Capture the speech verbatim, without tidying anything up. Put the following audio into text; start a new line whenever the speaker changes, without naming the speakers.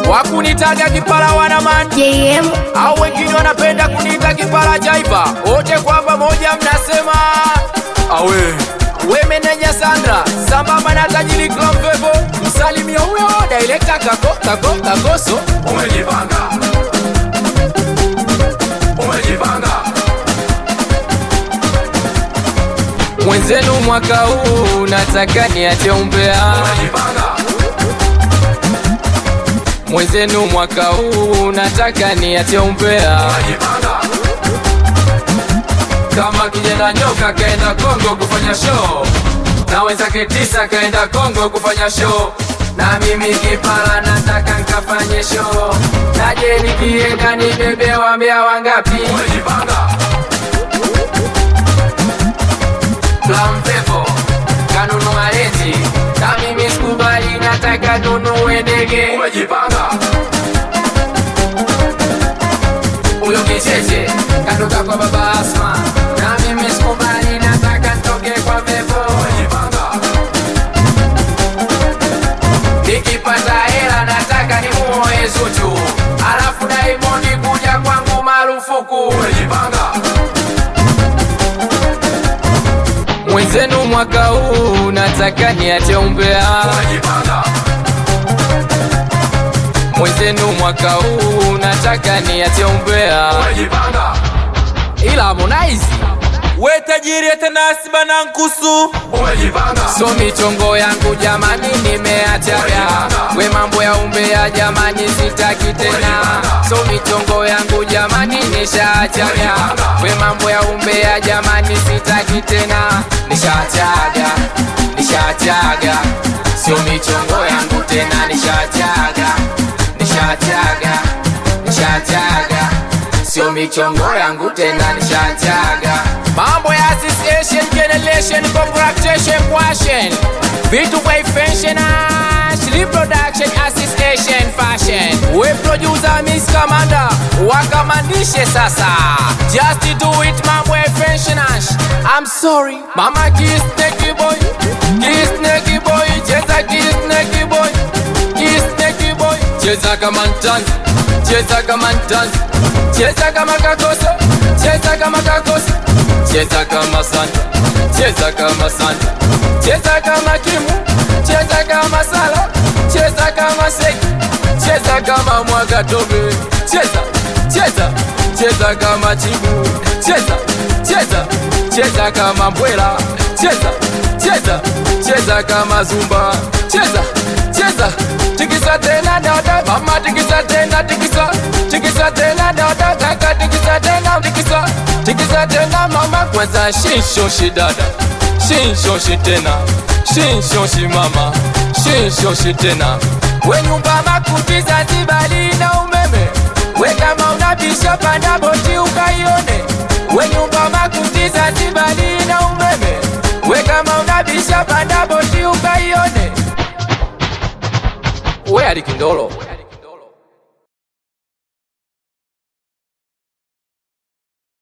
wakunitaga kipala wanaman
J M
au wengine wanapenda kunita kipala jaiba. Wote kwa pamoja mnasema awe we meneja Sandra sambamba na tajiri Klomfevo. Msalimia huyo director kako kako kakoso.
Umejipanga, umejipanga.
Mwenzenu mwaka huu nataka niache umbea.
Umejipanga,
Mwenzenu mwaka huu nataka niache umbea.
umejipanga.
Kama kijana nyoka kaenda Kongo kufanya show, na wenzake tisa kaenda Kongo kufanya show, na mimi kipala nataka nkafanye show. Naje nikienda nibebe wambea wangapi?
Umejipanga,
Klomfevo kanunua eti, na mimi sikubali nataka nunue ndege.
umejipanga.
Uyo kicheche katoka kwa baba Asma, na mimi sikubali nataka ntoke kwa Vevo.
Umejipanga,
Nikipata hela nataka nimuoe Zuchu, alafu Diamond kuja kwangu marufuku.
umejipanga.
Mwenzenu mwaka huu nataka niache umbea.
Umejipanga,
Mwenzenu mwaka huu nataka niache umbea.
umejipanga.
Ila Harmonize
We tajiri Atanasi bana nkusu.
Umejipanga,
so michongo yangu jamani nimeachaga. We mambo ya umbea jamani sitaki tena. So michongo yangu jamani nishaachaga. We mambo ya umbea jamani sitaki tena. Nishaachaga, nishaachaga. Sio michongo yangu tena nishaachaga. Nishaachaga, nishaachaga. Sio michongo yangu tena nishaachaga. Mambo ya association, generation, congratulation, passion. Vitu kwa fashion, reproduction, association, fashion. We producer Miss Commander, wakamandishe sasa. Just do it mambo ya fashion. I'm sorry, mama kiss necky boy, kiss necky boy, cheza kiss necky boy, kiss necky boy. Cheza kama ntanzi, cheza kama ntanzi, cheza kama kakoso, cheza kama kakoso. Cheza kama Santa, cheza kama Santa, cheza kama Kimu, cheza kama Sala, cheza kama Seki, cheza kama Mwagatobe. Cheza, cheza, cheza kama Chibu, cheza, cheza, cheza kama Mbwela. Cheza, cheza, cheza kama Zumba. Cheza, cheza, tikisa tena dada, mama tikisa tena tikisa, tikisa tena dada, kaka tikisa tena tikisa, tikisa tena mama. Kwanza shinsho shi dada, shinsho shi tena, shinsho shi mama, shinsho shi tena. We nyumba makuti Zanzibari na umeme, we kama unabisha panda boti ukaione. We nyumba makuti Zanzibari na umeme, we kama unabisha panda boti ukaione. We Alikindolo